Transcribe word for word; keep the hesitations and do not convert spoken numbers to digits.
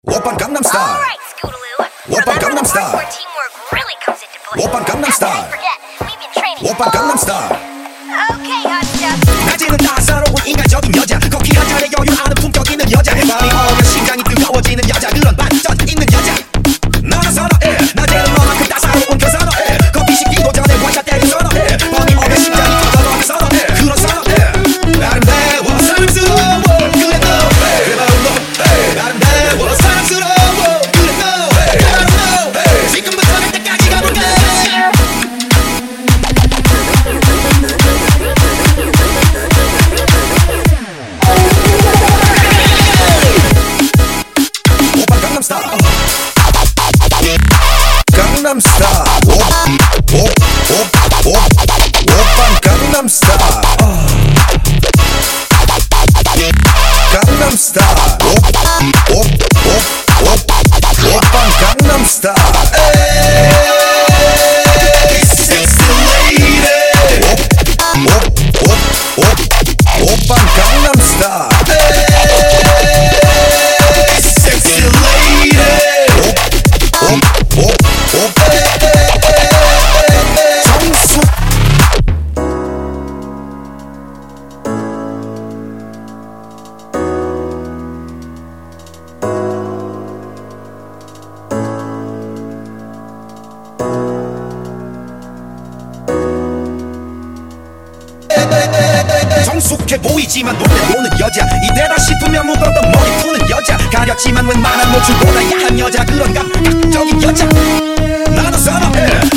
오빤 강남스타일. Alright, Scootaloo. 오빤 Remember the 강남스타일. part where teamwork really comes into play. 오빤 강남스타일. How could I forget? We've been training 오빤 all 강남스타일. Okay, hot stuff. 낮에는 따사로운 인간적인 여자, 커피 한 잔에 여유 아는 품격 있는 여자, 밤이 오면 심장이 뜨거워지는 여자, 그런 반전 있는 여자. 나는 선호해. 낮에는 너만큼 따사로운 그 선호해. 커피 식기도 전에 원샷 때리 선호해. 밤이 오면 심장이 터져버린 선호해. 그런 선호해. 아름다워 사랑스러워 그래 너 그래 바로 너 아름다워 사랑스러워 그래 너 그래 바로 너 지금부터 갈 때까지 가볼까. 오빤 강남스타일. 강남스타일. 오, 오, 오, 오, 오빤 강남스타일. 강남스타일. 오, 오, 오, 오, 오빤 강남스타일. 에이, 섹시 레이디. 오, 오, 오, 오, 오빤 강남스타일. 에이, 섹시 레이디. 오, 오, 오, 오, 정수. 정숙해 보이지만 놀래 노는 여자, 이때다 싶으면 묻었던 머리 푸는 여자, 가렸지만 웬만한 노출보다 야한 여자, 그런 감각적인 여자 나도 선호해.